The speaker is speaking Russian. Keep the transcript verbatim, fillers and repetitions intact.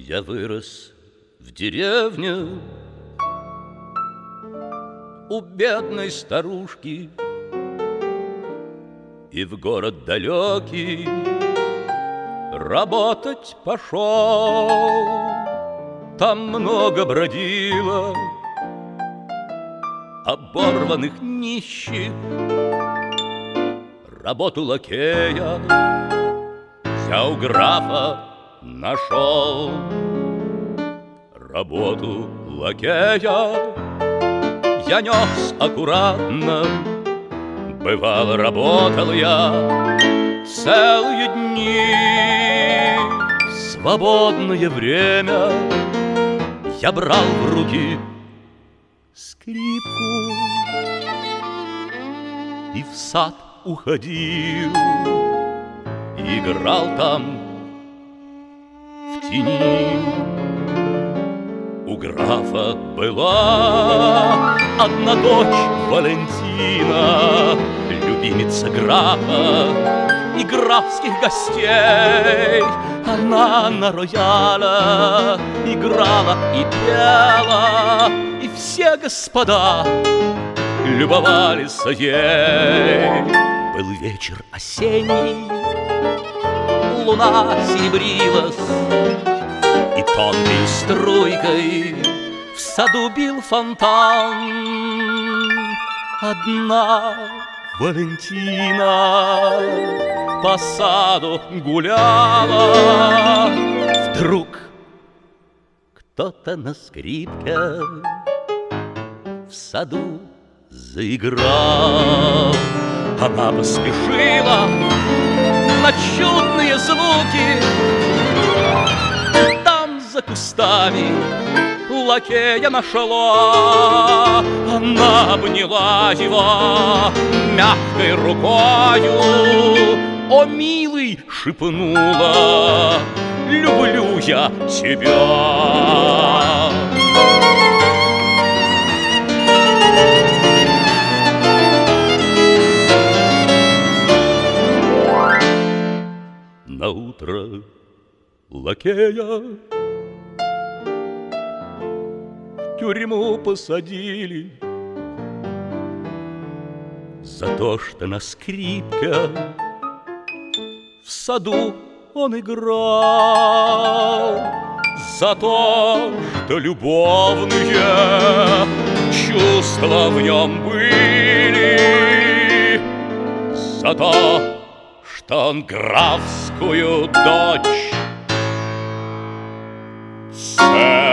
Я вырос в деревне у бедной старушки и в город далекий работать пошел. Там много бродило оборванных нищих. Работу лакея я у графа нашел. Работу лакея я нес аккуратно. Бывало, работал я целые дни. Свободное время я брал в руки скрипку и в сад уходил, играл там в тени. У графа была одна дочь Валентина, любимица графа и графских гостей. Она на рояле играла и пела, и все господа любовались ей. Был вечер осенний, луна серебрилась, и тонкой струйкой в саду бил фонтан. Одна Валентина по саду гуляла. Вдруг кто-то на скрипке в саду заиграл. Она поспешила на чудные звуки. Там за кустами лакея нашла. Она обняла его мягкой рукою. О, милый, шепнула, люблю я тебя. Наутро лакея в тюрьму посадили за то, что на скрипке в саду он играл, за то, что любовные чувства в нем были, за то, что он графскую дочь целовал.